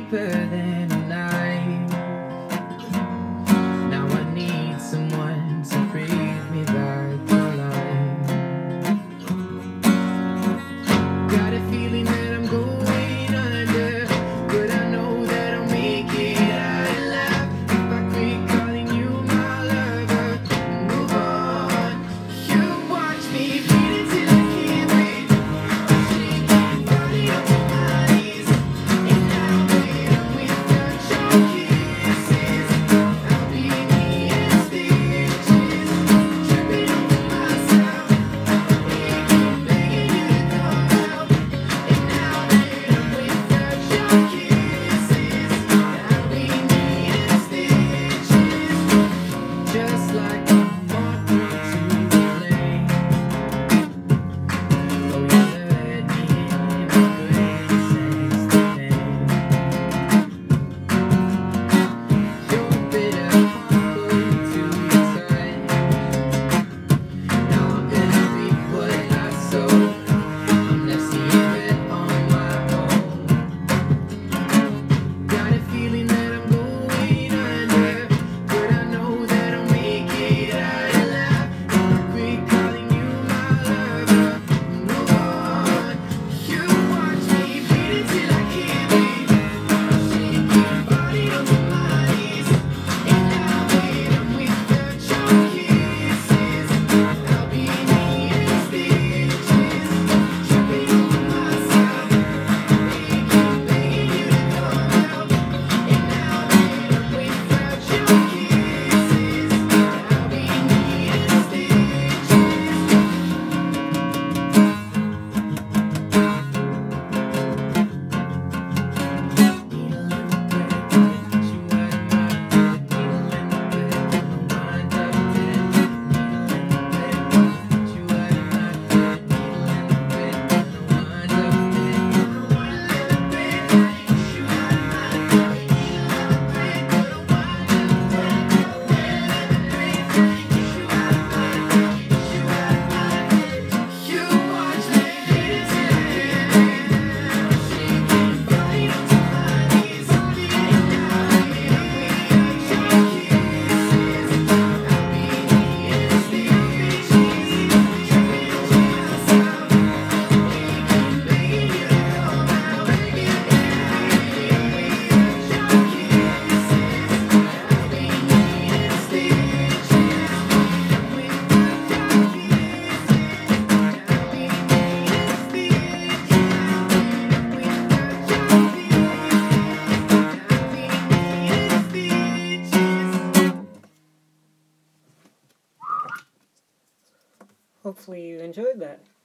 sharper than a knife. Now I need someone to breathe me back to life. Got a feeling that I'm going under, but I know that I'll make it out alive. If I quit calling you my lover, move on. You watch me bleed until I can't breathe. Shaking body up to my knees. And now that I'm without your kisses, I'll be me in stitches, tripping over myself, begging you to come out. And now that I'm without your kisses, I'll be me in stitches, just like I'm walking to the lake. Oh, you let me in my greatest ecstasy. Your bitter heart pulled to your side. Now I'm gonna reap what I sow. I'm left seeing red on my own. Got a feeling that I'm going under, but I know that I'll make it out alive. If I quit calling you my lover, move on. You watch me bleed until I can't breathe. Shaking body up to my knees. And now that I'm without your kisses, I'll be me in stitches, tripping over myself, begging you to come out. And now that I'm without your kisses, I'll be me in Hopefully you enjoyed that.